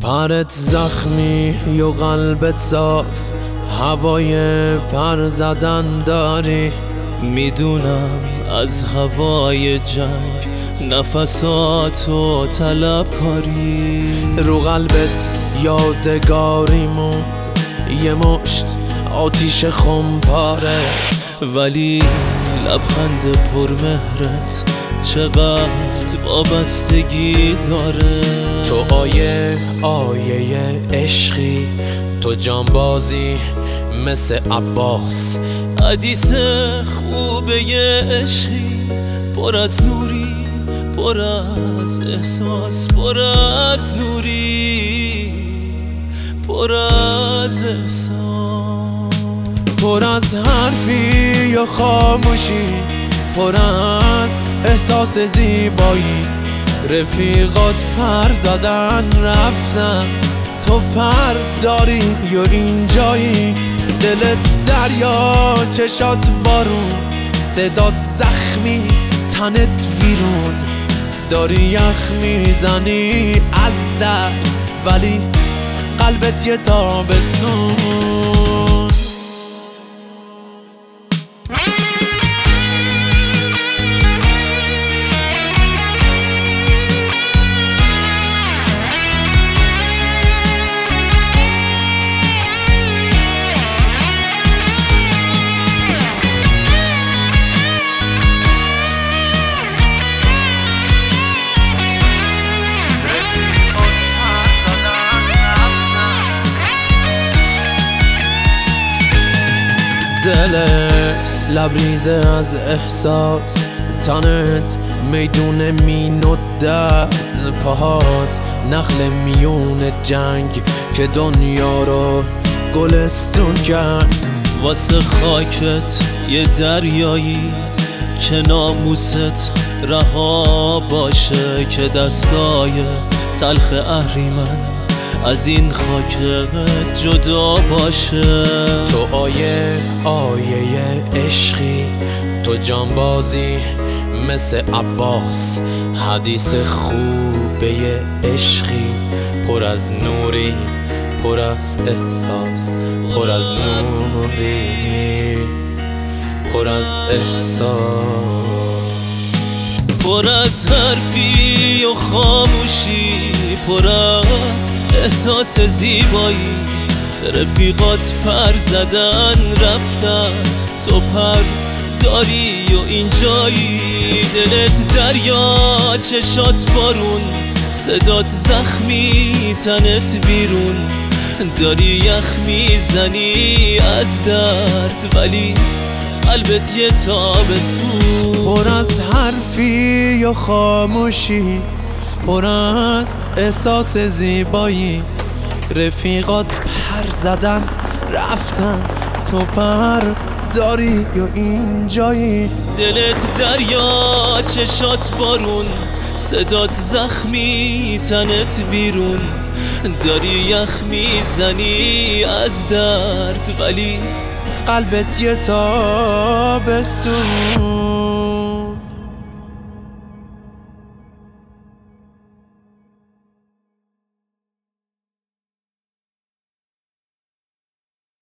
پرت زخمی و قلبت صاف، هوای پر زدن داری. میدونم از هوای جنگ نفساتو طلب کاری. رو قلبت یادگاری موند یه مشت آتیش خمپاره، ولی لبخند پرمهرت چقدر وابستگی داره. تو آیه عشقی، تو جانبازی مثل عباس. حدیث خوبه یه عشقی، پر از نوری، پر از احساس، پر از نوری، پر از احساس، پر از حرفی یا خاموشی، پر از احساس زیبایی. رفیقات پر زدن رفتن، تو پر داری یا اینجایی. دلت دریا، چشات بارون، صدات زخمی، تنت ویرون. داری یخ میزنی از درد، ولی قلبت یه تابستون. دلت لبریزه از احساس، تنت میدون مین و درد. پاهات نخل میون جنگ که دنیا رو گلستون کرد. واسه خاکت یه دریایی که ناموست رها باشه، که دستای تلخ اهریمن از این خاکت جدا باشه. تو آیه عشقی، تو جانبازی مثل عباس. حدیث خوبه عشقی، پر از نوری، پر از احساس، پر از نوری، پر از احساس، پر از حرفی و خاموشی، پر از احساس زیبایی. رفیقات پر زدن رفتن، تو پر داری و اینجایی. دلت دریا، چشات بارون، صدات زخمی، تنت بیرون. داری یخ میزنی از درد، ولی قلبت یه تابستون. پر از حرفی و خاموشی، پر از احساس زیبایی. رفیقات پر زدن رفتن، تو پر داری یا اینجایی. دلت دریا، چشات بارون، صدات زخمی، تنت بیرون. داری یخ میزنی از درد، ولی قلبت یه تابستون.